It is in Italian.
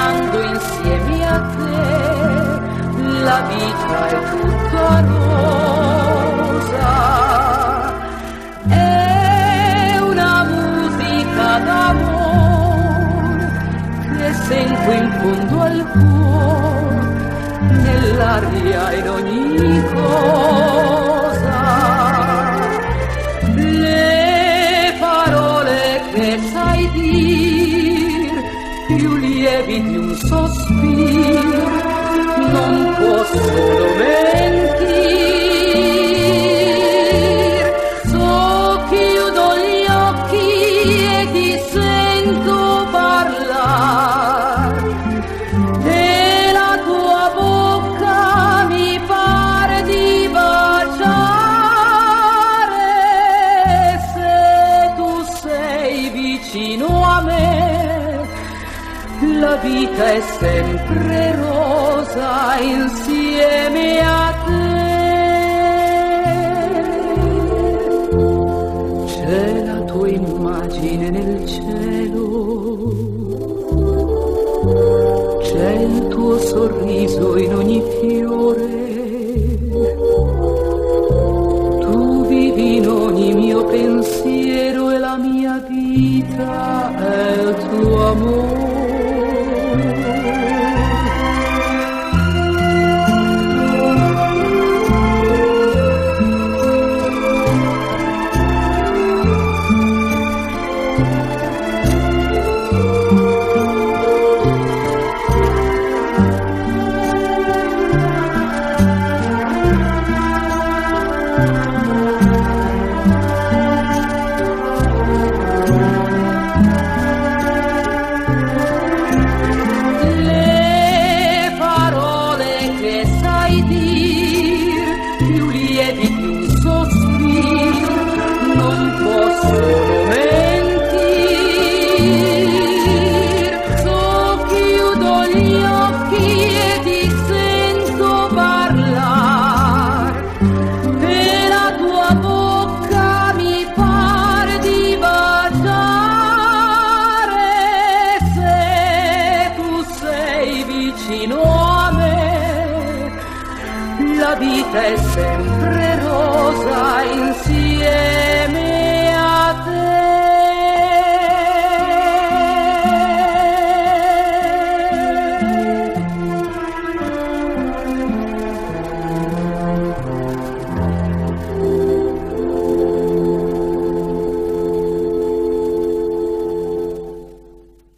sognando insieme a te, la vita è tutta rosa. È una musica d'amore che sento in fondo al cuore, nell'aria in ogni cosa. Le parole che sai dir, più lievi di un sospiro, non possono mentir. So chiudo gli occhi e ti sento parlare, e la tua bocca mi pare di baciare. Se tu sei vicino a me, la vita è sempre rosa insieme a te. C'è la tua immagine nel cielo, c'è il tuo sorriso in ogni fiore, tu vivi in ogni mio pensiero e la mia vita è il tuo amore. Vicino a me, la vita è sempre